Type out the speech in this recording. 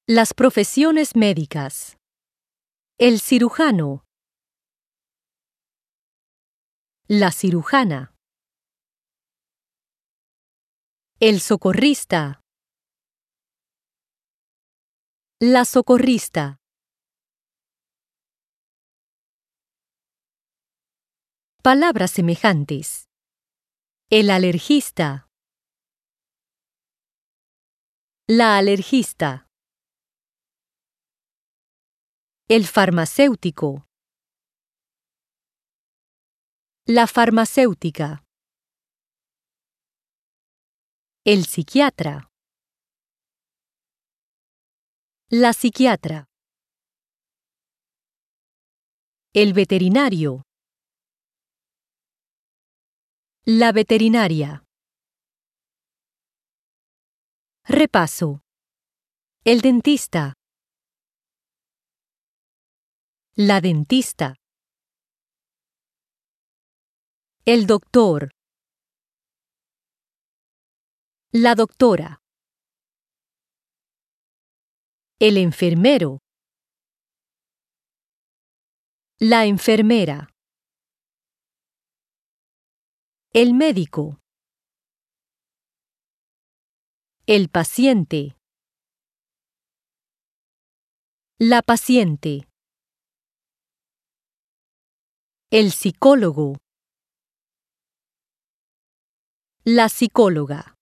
Las profesiones médicas. El cirujano. La cirujana. El socorrista. La socorrista. Palabras semejantes. El alergista. La alergista. El farmacéutico. La farmacéutica. El psiquiatra. La psiquiatra. El veterinario. La veterinaria. Repaso. El dentista. La dentista. El doctor. La doctora. El enfermero. La enfermera. El médico. El paciente. La paciente. El psicólogo. La psicóloga.